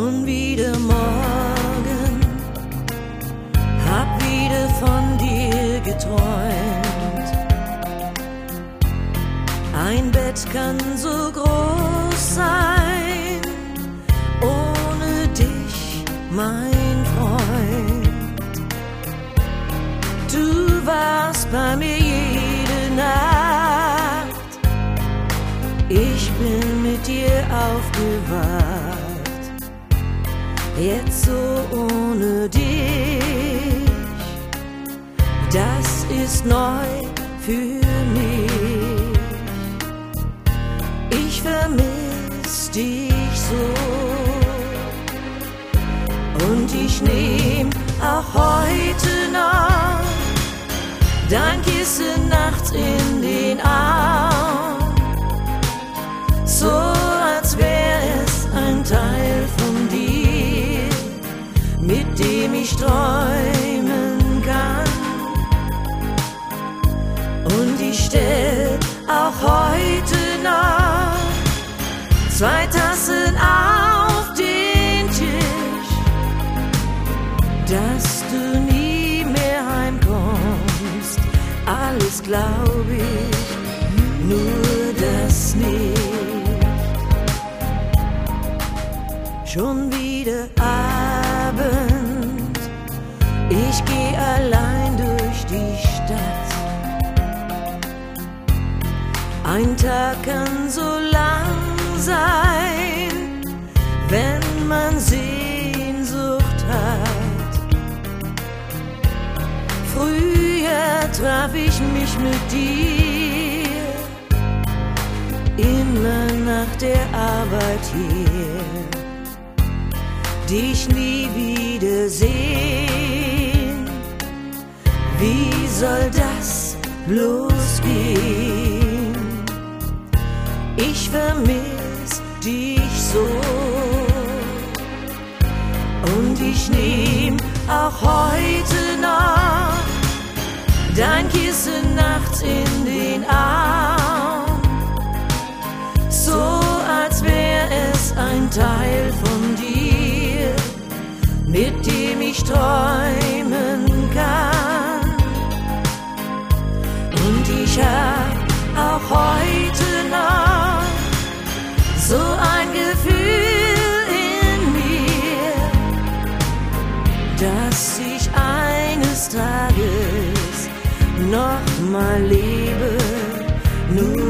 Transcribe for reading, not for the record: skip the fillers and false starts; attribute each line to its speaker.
Speaker 1: Schon wieder morgen, hab wieder von dir geträumt. Ein Bett kann so groß sein, ohne dich, mein Freund. Du warst bei mir jede Nacht, ich bin mit dir aufgewacht. Jetzt so ohne dich, das ist neu für mich. Ich vermiss dich so und ich nehm auch heute noch dein Kissen nachts in den Arm, so als wär es ein Teil von dir, mit dem ich träumen kann. Und ich stell auch heute noch 2 Tassen auf den Tisch, dass du nie mehr heimkommst. Alles glaub ich, nur das nicht. Schon wieder Abend, ich geh allein durch die Stadt. Ein Tag kann so lang sein, wenn man Sehnsucht hat. Früher traf ich mich mit dir, immer nach der Arbeit hier. Dich nie wiedersehen, wie soll das bloß gehen? Ich vermiss dich so und ich nehm auch heute noch dein Kissen nachts in den Arm, so als wär es ein Teil von dir, mit dem ich träumen kann. Und ich hab auch heute noch so ein Gefühl in mir, dass ich eines Tages noch mal lebe, nur